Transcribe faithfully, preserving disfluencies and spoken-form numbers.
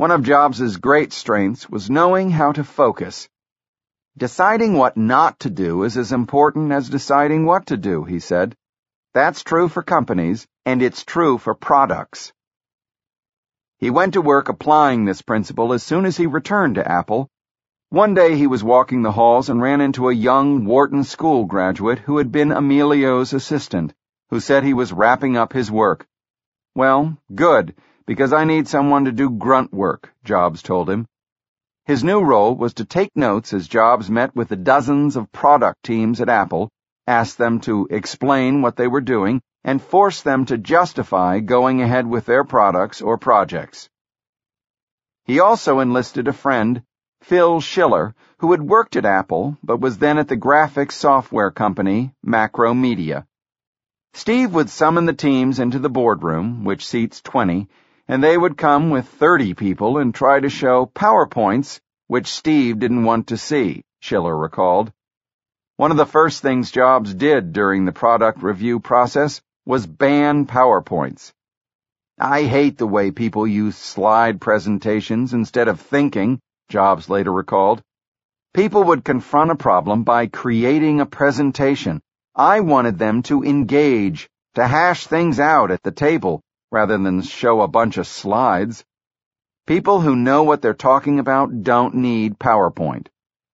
One of Jobs' great strengths was knowing how to focus. Deciding what not to do is as important as deciding what to do, he said. That's true for companies, and it's true for products. He went to work applying this principle as soon as he returned to Apple. One day he was walking the halls and ran into a young Wharton School graduate who had been Emilio's assistant, who said he was wrapping up his work. Well, good, because I need someone to do grunt work, Jobs told him. His new role was to take notes as Jobs met with the dozens of product teams at Apple, asked them to explain what they were doing, and force them to justify going ahead with their products or projects. He also enlisted a friend, Phil Schiller, who had worked at Apple but was then at the graphics software company Macromedia. Steve would summon the teams into the boardroom, which seats twenty, and they would come with thirty people and try to show PowerPoints, which Steve didn't want to see, Schiller recalled. One of the first things Jobs did during the product review process was ban PowerPoints. I hate the way people use slide presentations instead of thinking, Jobs later recalled. People would confront a problem by creating a presentation. I wanted them to engage, to hash things out at the table, rather than show a bunch of slides. People who know what they're talking about don't need PowerPoint.